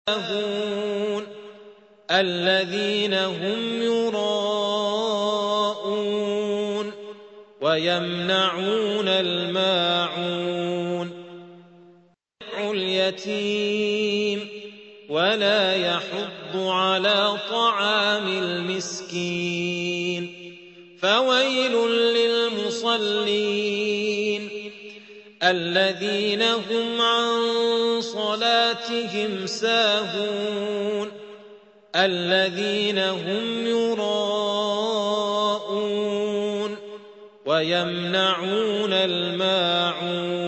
الذين هم يراءون ويمنعون الماعون اليتيم ولا يحض على طعام المسكين فويل للمصلين الذين هم عن صلاتهم ساهون الذين هم يراءون ويمنعون الماعون